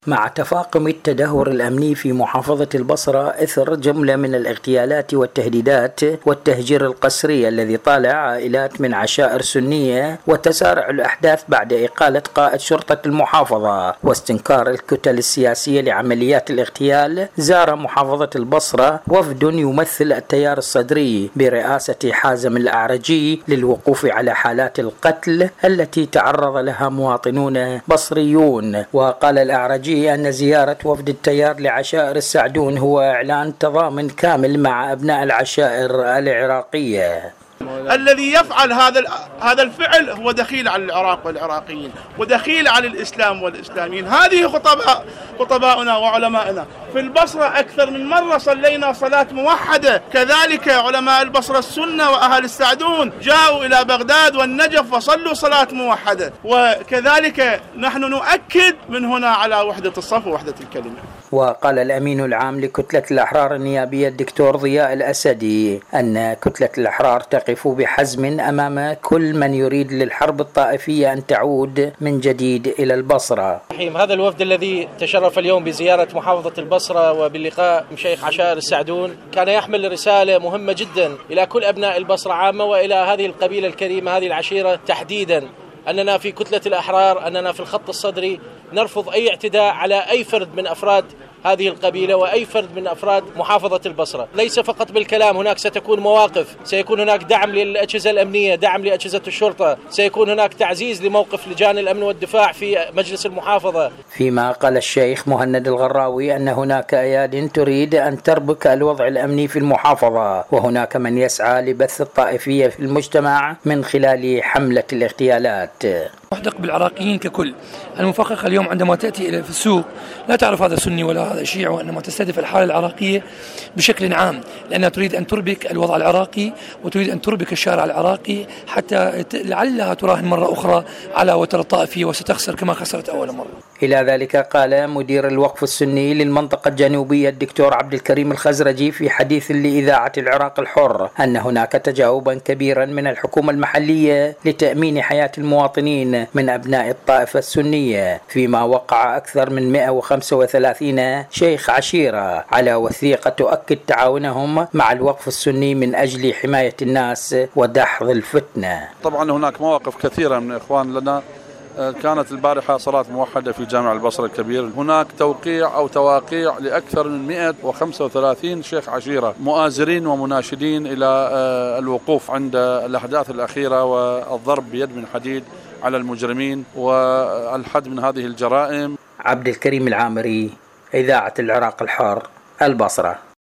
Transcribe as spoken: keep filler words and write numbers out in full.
مع تفاقم التدهور الأمني في محافظة البصرة إثر جملة من الاغتيالات والتهديدات والتهجير القسري الذي طال عائلات من عشائر سنية، وتسارع الأحداث بعد إقالة قائد شرطة المحافظة واستنكار الكتل السياسية لعمليات الاغتيال، زار محافظة البصرة وفد يمثل التيار الصدري برئاسة حازم الأعرجي للوقوف على حالات القتل التي تعرض لها مواطنون بصريون. وقال الأعرجي أن زيارة وفد التيار لعشائر السعدون هو إعلان تضامن كامل مع أبناء العشائر العراقية. الذي يفعل هذا هذا الفعل هو دخيل على العراق والعراقيين ودخيل على الإسلام والإسلاميين. هذه خطباء خطباؤنا وعلمائنا في البصرة أكثر من مرة صلينا صلاة موحدة، كذلك علماء البصرة السنة وأهل السعدون جاءوا إلى بغداد والنجف وصلوا صلاة موحدة، وكذلك نحن نؤكد من هنا على وحدة الصف ووحدة الكلمة. وقال الأمين العام لكتلة الأحرار النيابية الدكتور ضياء الأسدي أن كتلة الأحرار تقف بحزم أمام كل من يريد للحرب الطائفية أن تعود من جديد إلى البصرة. هذا الوفد الذي تشرف اليوم بزيارة محافظة البصرة وباللقاء بشيخ عشائر السعدون كان يحمل رسالة مهمة جدا إلى كل أبناء البصرة عامة وإلى هذه القبيلة الكريمة هذه العشيرة تحديدا، أننا في كتلة الأحرار أننا في الخط الصدري نرفض أي اعتداء على أي فرد من أفراد هذه القبيلة وأي فرد من أفراد محافظة البصرة. ليس فقط بالكلام، هناك ستكون مواقف، سيكون هناك دعم للأجهزة الأمنية، دعم لأجهزة الشرطة، سيكون هناك تعزيز لموقف لجان الأمن والدفاع في مجلس المحافظة. فيما قال الشيخ مهند الغراوي أن هناك أياد تريد أن تربك الوضع الأمني في المحافظة، وهناك من يسعى لبث الطائفية في المجتمع من خلال حملة الاغتيالات. محدق بالعراقيين ككل. المفققة اليوم عندما تأتي إلى في السوق لا تعرف هذا سني ولا هذا شيعي، وإنما تستهدف الحالة العراقية بشكل عام، لأنها تريد أن تربك الوضع العراقي وتريد أن تربك الشارع العراقي حتى لعلها تراهن مرة أخرى على وتر الطائفية وستخسر كما خسرت أول مرة. إلى ذلك قال مدير الوقف السني للمنطقة الجنوبية الدكتور عبد الكريم الخزرجي في حديث لإذاعة العراق الحر أن هناك تجاوبا كبيرا من الحكومة المحلية لتأمين حياة المواطنين من أبناء الطائفة السنية، فيما وقع أكثر من مئة وخمسة وثلاثين شيخ عشيرة على وثيقة تؤكد تعاونهم مع الوقف السني من أجل حماية الناس ودحض الفتنة. طبعا هناك مواقف كثيرة من إخوان لنا. كانت البارحة صلاة موحدة في جامع البصرة الكبير، هناك توقيع أو تواقيع لأكثر من مئة وخمسة وثلاثين شيخ عشيرة مؤازرين ومناشدين إلى الوقوف عند الأحداث الأخيرة والضرب بيد من حديد على المجرمين والحد من هذه الجرائم. عبد الكريم العامري، إذاعة العراق الحر، البصرة.